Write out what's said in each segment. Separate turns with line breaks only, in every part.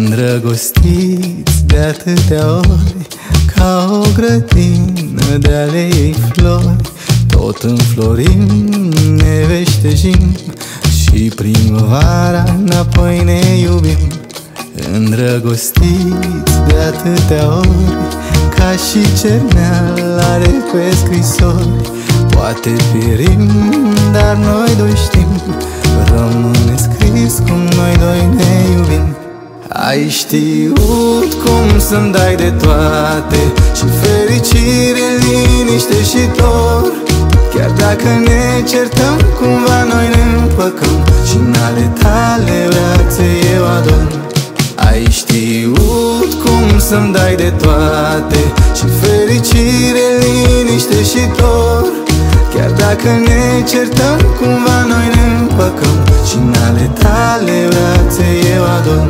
Îndrăgostiți de atâtea ori, ca o grădină de ale ei flori, tot înflorim, ne veștejim și primăvara înapoi ne iubim. Îndrăgostiți de atâtea ori, ca și cerneala pe scrisori, poate pierim, dar noi doi știm, rămâne scris cum noi doi ne iubim. Ai știut cum să-mi dai de toate, și fericire, liniște și dor. Chiar dacă ne certăm, cumva noi ne împăcăm, și în ale tale brațe eu ador. Ai știut cum să-mi dai de toate, și fericire, liniște și dor. Chiar dacă ne certăm, cumva noi ne împăcăm, și în ale tale brațe eu ador.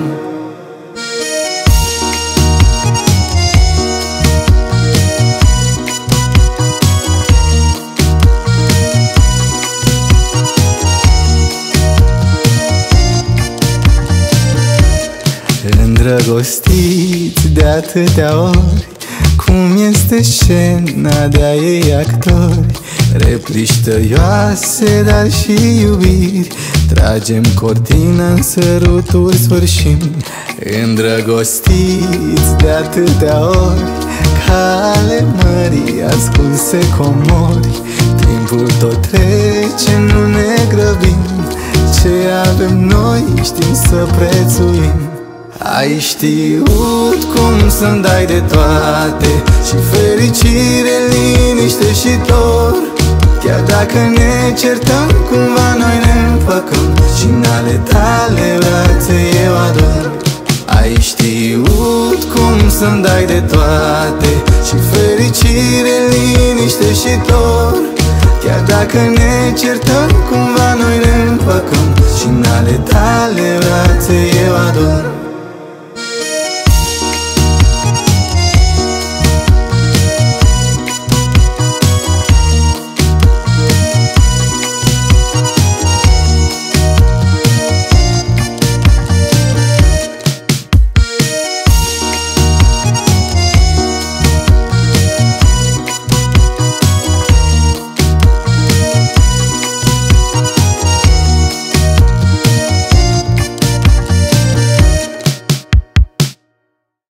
Îndrăgostiți de atâtea ori, cum este scena de-a ei actori, replici tăioase, dar și iubiri, tragem cortina, în săruturi sfârșim. Îndrăgostiți de atâtea ori, ca ale mării ascunse comori, timpul tot trece, nu ne grăbim, ce avem noi știm să prețuim. Ai știut cum să-mi dai de toate, și fericire, liniște și dor. Chiar dacă ne certăm, cumva noi ne împăcăm, și în ale tale brațe eu ador. Ai știut cum să-mi dai de toate, și fericire, liniște și dor. Chiar dacă ne certăm, cumva noi ne împăcăm, și în ale tale brațe eu ador.